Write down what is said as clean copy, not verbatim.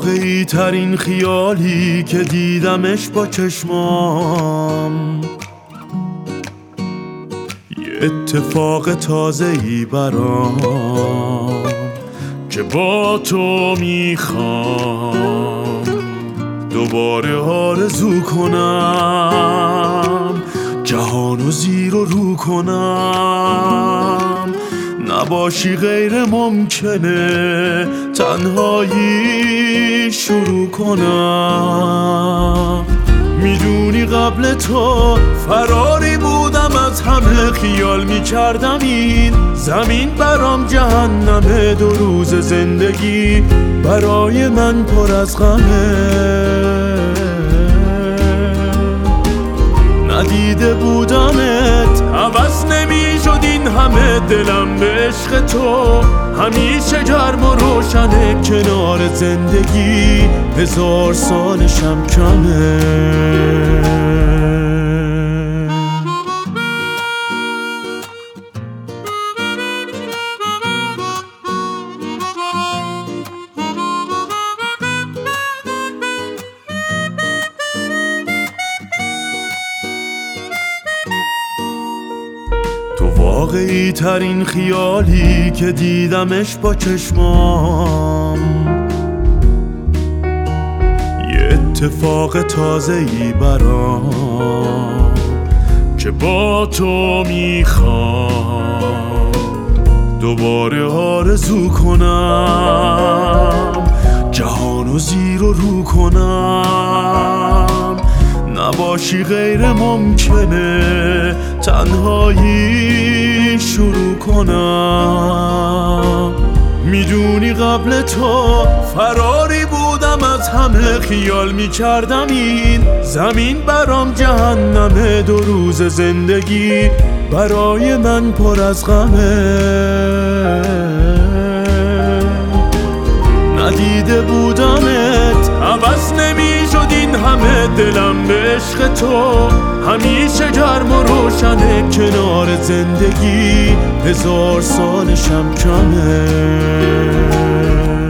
واقعی ترین خیالی که دیدمش با چشمام، یه اتفاق تازه‌ای برام که با تو میخوام دوباره آرزو کنم، جهانو زیر و رو کنم، نباشی غیر ممکنه تنهایی شروع کنم. میدونی قبل تو فراری بودم از همه، خیال میکردم این زمین برام جهنمه، 2 روز زندگی برای من پر از غمه. ندیده بودمت عوض نمیشد این همه، دلم به عشق تو همیشه گرم و روشنه، کنار زندگی 1000 سالشم کمه. تو واقعی ترین خیالی که دیدمش با چشمام، یه اتفاق تازه‌ای برام که با تو میخوام دوباره آرزو کنم، جهانو زیر و رو کنم، نباشی غیر ممکنه تنهایی شروع کنم. میدونی قبل تو فراری بودم از همه، خیال میکردم این زمین برام جهنمه، 2 روز زندگی برای من پر از غمه. ندیده بودمت عوض نمیشد این همه، دلم به عشق تو همیشه گرم و روشنه، کنار زندگی 1000 سالشم کمه.